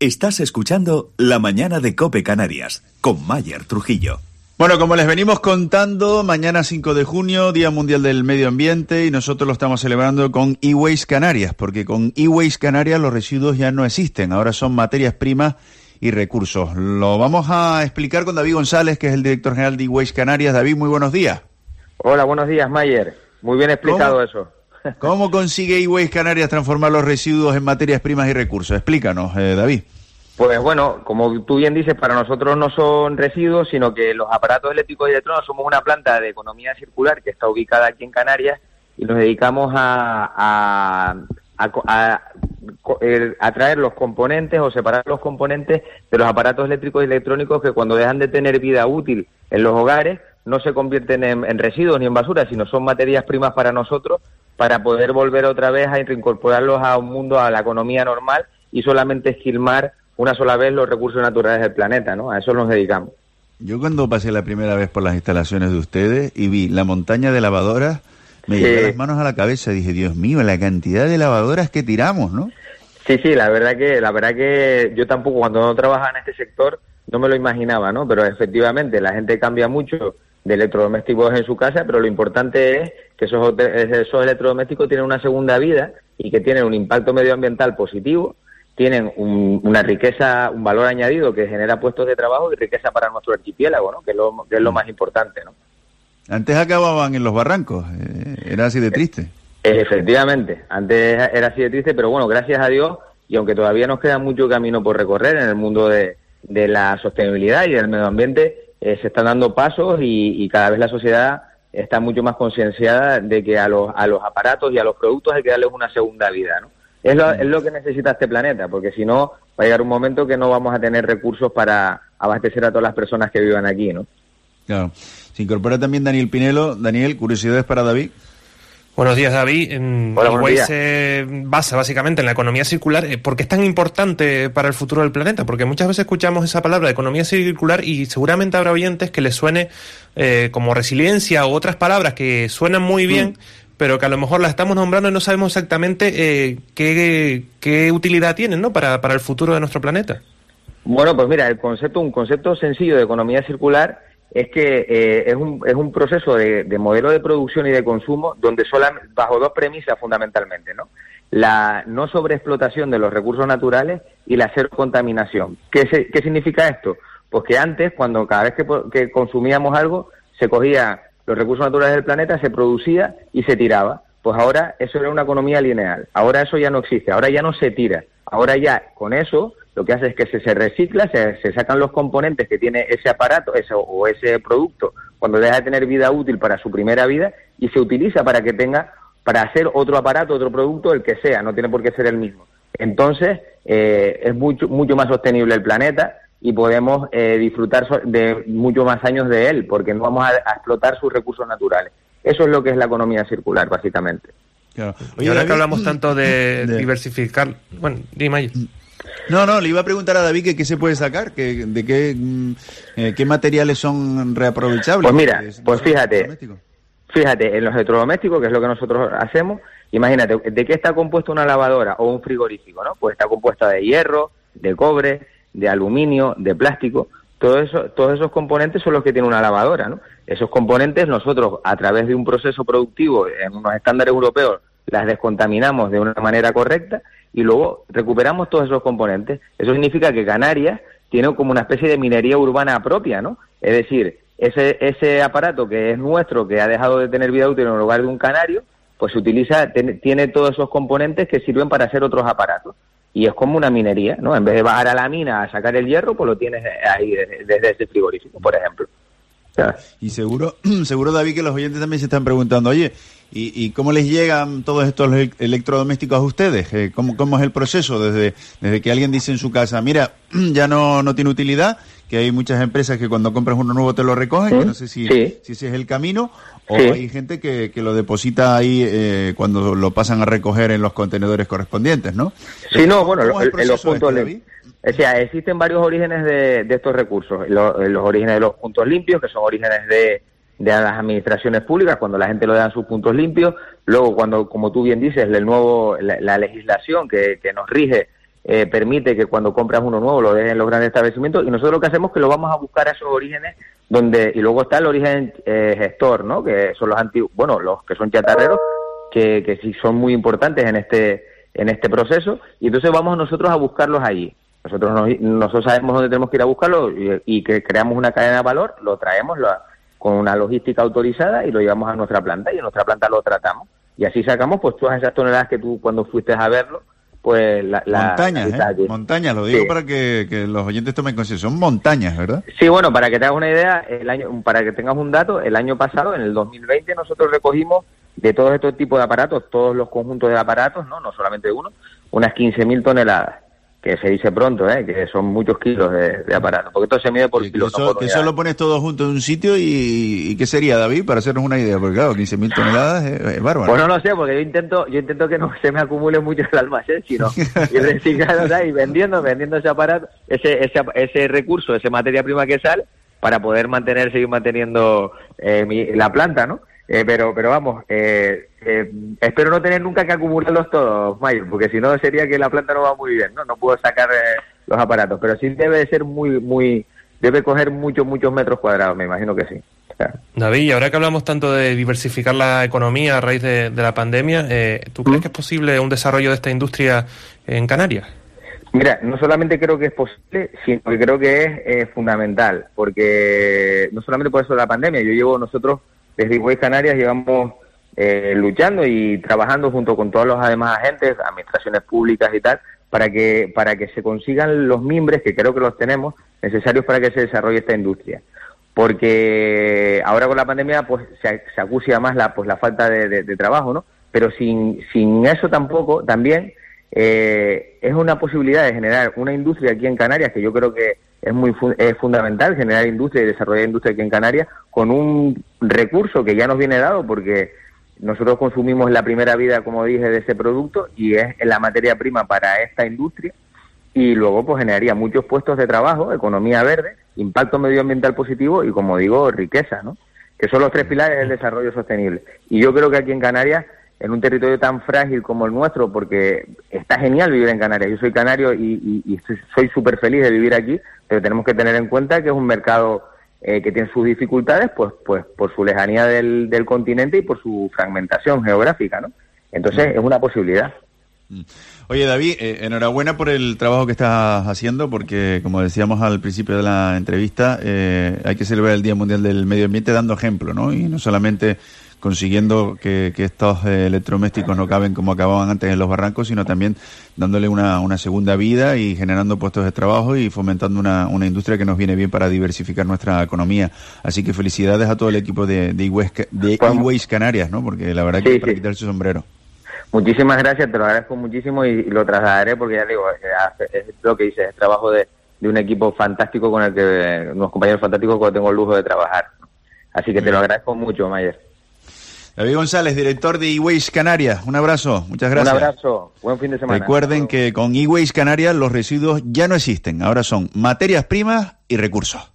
Estás escuchando La Mañana de COPE Canarias, con Mayer Trujillo. Bueno, como les venimos contando, mañana 5 de junio, Día Mundial del Medio Ambiente, y nosotros lo estamos celebrando con eWaste Canarias, porque con eWaste Canarias los residuos ya no existen, ahora son materias primas y recursos. Lo vamos a explicar con David González, que es el director general de eWaste Canarias. David, muy buenos días. Hola, buenos días, Mayer. Muy bien explicado eso. ¿Cómo consigue eWaste Canarias transformar los residuos en materias primas y recursos? Explícanos, David. Pues bueno, como tú bien dices, para nosotros no son residuos, sino que los aparatos eléctricos y electrónicos somos una planta de economía circular que está ubicada aquí en Canarias y nos dedicamos a traer los componentes o separar los componentes de los aparatos eléctricos y electrónicos que cuando dejan de tener vida útil en los hogares no se convierten en residuos ni en basura, sino son materias primas para nosotros para poder volver otra vez a reincorporarlos a un mundo, a la economía normal y solamente esquilmar una sola vez los recursos naturales del planeta, ¿no? A eso nos dedicamos. Yo cuando pasé la primera vez por las instalaciones de ustedes y vi la montaña de lavadoras, me llevé las manos a la cabeza y dije, Dios mío, la cantidad de lavadoras que tiramos, ¿no? Sí, la verdad que yo tampoco, cuando no trabajaba en este sector, no me lo imaginaba, ¿no? Pero efectivamente, la gente cambia mucho de electrodomésticos en su casa, pero lo importante es que esos electrodomésticos tienen una segunda vida y que tienen un impacto medioambiental positivo, tienen una riqueza, un valor añadido que genera puestos de trabajo y riqueza para nuestro archipiélago, ¿no? Que es lo más importante, ¿no? Antes acababan en los barrancos, era así de triste. Efectivamente, antes era así de triste, pero bueno, gracias a Dios, y aunque todavía nos queda mucho camino por recorrer en el mundo de la sostenibilidad y del medio ambiente, se están dando pasos y cada vez la sociedad está mucho más concienciada de que a los aparatos y a los productos hay que darles una segunda vida, ¿no? Es lo que necesita este planeta, porque si no, va a llegar un momento que no vamos a tener recursos para abastecer a todas las personas que vivan aquí, ¿no? Claro. Se incorpora también Daniel Pinelo. Daniel, curiosidades para David. Buenos días, David. eWaste se basa básicamente en la economía circular. ¿Por qué es tan importante para el futuro del planeta? Porque muchas veces escuchamos esa palabra de economía circular y seguramente habrá oyentes que les suene como resiliencia u otras palabras que suenan muy bien, pero que a lo mejor las estamos nombrando y no sabemos exactamente qué utilidad tienen, ¿no? para el futuro de nuestro planeta. Bueno, pues mira, un concepto sencillo de economía circular es que es un proceso de modelo de producción y de consumo donde bajo dos premisas fundamentalmente, ¿no? La no sobreexplotación de los recursos naturales y la cero contaminación. ¿Qué significa esto? Pues que antes, cada vez que consumíamos algo, se cogía los recursos naturales del planeta, se producía y se tiraba. Pues ahora eso era una economía lineal. Ahora eso ya no existe, ahora ya no se tira. Ahora ya con eso lo que hace es que se recicla, se sacan los componentes que tiene ese aparato ese producto cuando deja de tener vida útil para su primera vida y se utiliza para hacer otro aparato, otro producto, el que sea, no tiene por qué ser el mismo. Entonces es mucho más sostenible el planeta y podemos disfrutar de muchos más años de él, porque no vamos a explotar sus recursos naturales. Eso es lo que es la economía circular, básicamente. Claro. Oye, y ahora David, que hablamos tanto de diversificar... Bueno, dime ahí. No, le iba a preguntar a David que qué se puede sacar, de qué materiales son reaprovechables. Pues mira, fíjate, en los electrodomésticos, que es lo que nosotros hacemos, imagínate, ¿de qué está compuesta una lavadora o un frigorífico, no? Pues está compuesta de hierro, de cobre, de aluminio, de plástico. Todos esos componentes son los que tiene una lavadora, ¿no? Esos componentes nosotros, a través de un proceso productivo en unos estándares europeos, las descontaminamos de una manera correcta y luego recuperamos todos esos componentes. Eso significa que Canarias tiene como una especie de minería urbana propia, ¿no? Es decir, ese aparato que es nuestro, que ha dejado de tener vida útil en lugar de un canario, pues se utiliza, tiene todos esos componentes que sirven para hacer otros aparatos. Y es como una minería, ¿no? En vez de bajar a la mina a sacar el hierro, pues lo tienes ahí desde ese frigorífico, por ejemplo. Y seguro, David, que los oyentes también se están preguntando, oye, ¿y cómo les llegan todos estos electrodomésticos a ustedes? ¿Cómo es el proceso? Desde que alguien dice en su casa, mira, ya no tiene utilidad, que hay muchas empresas que cuando compras uno nuevo te lo recogen, que no sé si ese es el camino, o hay gente que lo deposita ahí cuando lo pasan a recoger en los contenedores correspondientes, ¿no? Sí, no, bueno, en los puntos limpios. O sea, existen varios orígenes de estos recursos. Los orígenes de los puntos limpios, que son orígenes de las administraciones públicas, cuando la gente lo da en sus puntos limpios. Luego, cuando, como tú bien dices, la legislación que nos rige permite que cuando compras uno nuevo lo dejen en los grandes establecimientos, y nosotros lo que hacemos es que lo vamos a buscar a esos orígenes y luego está el origen gestor, ¿no? Que son los antiguos, bueno, los que son chatarreros, que sí son muy importantes en este proceso, y entonces vamos nosotros a buscarlos allí. Nosotros sabemos dónde tenemos que ir a buscarlo y que creamos una cadena de valor, lo traemos con una logística autorizada y lo llevamos a nuestra planta, y en nuestra planta lo tratamos. Y así sacamos pues todas esas toneladas que tú cuando fuiste a verlo, pues montañas, lo digo sí, para que los oyentes tomen conciencia, son montañas, ¿verdad? Sí, bueno, para que te hagas una idea, para que tengas un dato, el año pasado, en el 2020, nosotros recogimos de todos estos tipos de aparatos, todos los conjuntos de aparatos, no solamente uno, unas 15.000 toneladas. Que se dice pronto, que son muchos kilos de aparato, porque todo se mide por kilos. Que eso lo pones todo junto en un sitio y ¿qué sería, David? Para hacernos una idea, porque claro, 15.000 toneladas es bárbaro. Bueno, no sé, porque yo intento que no se me acumule mucho el almacén, sino ir reciclando y vendiendo ese aparato, ese recurso, esa materia prima que sale, para poder seguir manteniendo la planta, ¿no? Pero vamos, espero no tener nunca que acumularlos todos, Mayer, porque si no sería que la planta no va muy bien, no puedo sacar los aparatos, pero sí debe ser debe coger muchos metros cuadrados, me imagino que sí. Claro. David, y ahora que hablamos tanto de diversificar la economía a raíz de la pandemia, ¿tú crees que es posible un desarrollo de esta industria en Canarias? Mira, no solamente creo que es posible, sino que creo que es fundamental, porque no solamente por eso de la pandemia, nosotros desde iWaste Canarias llevamos luchando y trabajando junto con todos los demás agentes, administraciones públicas y tal, para que se consigan los mimbres, que creo que los tenemos, necesarios para que se desarrolle esta industria. Porque ahora con la pandemia pues se acucia más la falta de trabajo, ¿no? Pero sin eso también es una posibilidad de generar una industria aquí en Canarias, que yo creo que es fundamental generar industria y desarrollar industria aquí en Canarias con un recurso que ya nos viene dado, porque nosotros consumimos la primera vida, como dije, de ese producto, y es la materia prima para esta industria, y luego pues generaría muchos puestos de trabajo, economía verde, impacto medioambiental positivo y, como digo, riqueza, ¿no? Que son los tres pilares del desarrollo sostenible. Y yo creo que aquí en Canarias, en un territorio tan frágil como el nuestro, porque está genial vivir en Canarias, yo soy canario y soy súper feliz de vivir aquí, pero tenemos que tener en cuenta que es un mercado que tiene sus dificultades, pues por su lejanía del continente y por su fragmentación geográfica, ¿no? Entonces es una posibilidad. Oye, David, enhorabuena por el trabajo que estás haciendo, porque, como decíamos al principio de la entrevista, hay que celebrar el Día Mundial del Medio Ambiente dando ejemplo, ¿no? Y no solamente consiguiendo que estos electrodomésticos no caben como acababan antes en los barrancos, sino también dándole una segunda vida y generando puestos de trabajo y fomentando una industria que nos viene bien para diversificar nuestra economía. Así que felicidades a todo el equipo de iWaste Canarias, ¿no? Porque la verdad que es para quitarse su sombrero. Muchísimas gracias, te lo agradezco muchísimo y lo trasladaré, porque ya digo, es lo que dices, es trabajo de un equipo fantástico unos compañeros fantásticos con los que tengo el lujo de trabajar. Así que te lo agradezco mucho, Mayer. David González, director de iWaste Canarias. Un abrazo, muchas gracias. Un abrazo, buen fin de semana. Recuerden que con iWaste Canarias los residuos ya no existen, ahora son materias primas y recursos.